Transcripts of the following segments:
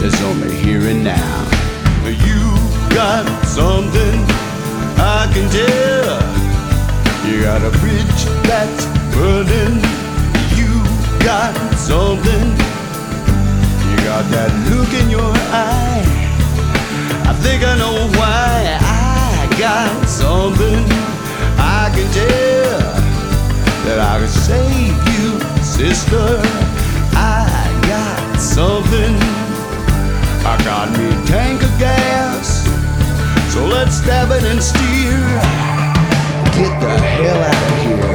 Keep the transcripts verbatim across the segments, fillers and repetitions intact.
is only here and now. You got something I can tell. You got a bridge that's burning. You got something. You got that look in your eye. I think I know why. I got something I can tell that I can save you, sister. I got something. I got me a tank of gas, so let's stab it and steer. Get the hell out of here.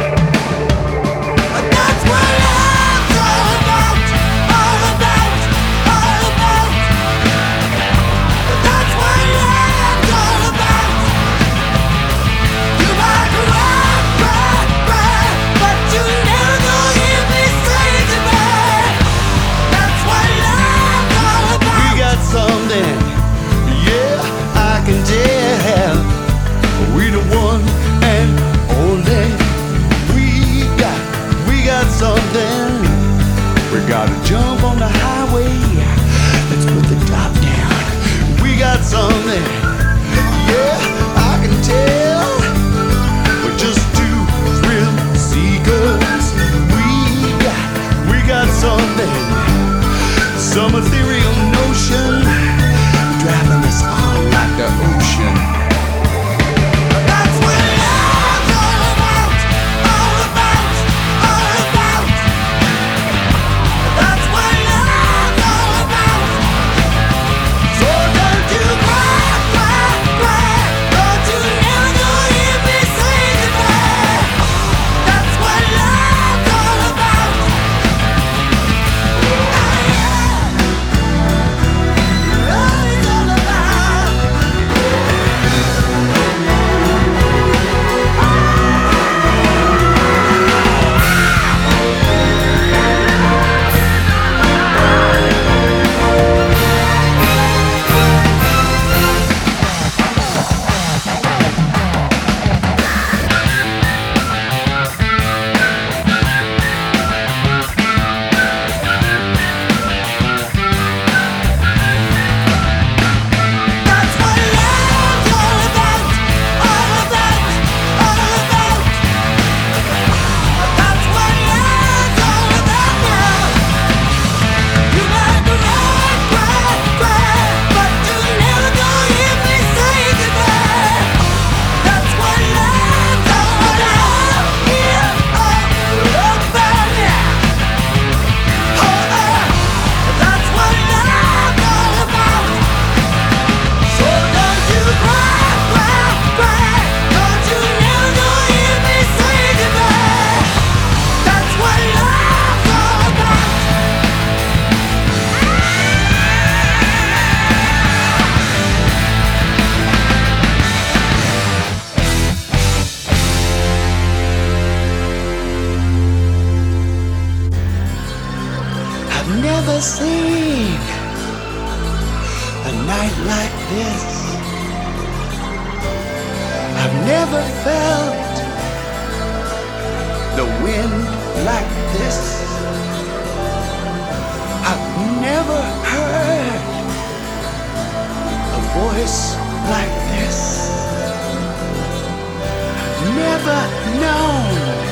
That's what love's all about, all about, all about. That's what love's all about. You might cry, cry, cry, but you never gonna hear me say goodbye. That's what love's all about. We got something, yeah, I can tell. We the one and only. We got, we got something. We gotta jump on the highway. Let's put the top down. We got something. Yeah, I can tell. We're just two thrill seekers. We got, we got something. Some ethereal notion driving us on like the ocean. Never seen a night like this. I've never felt the wind like this. I've never heard a voice like this. I've never known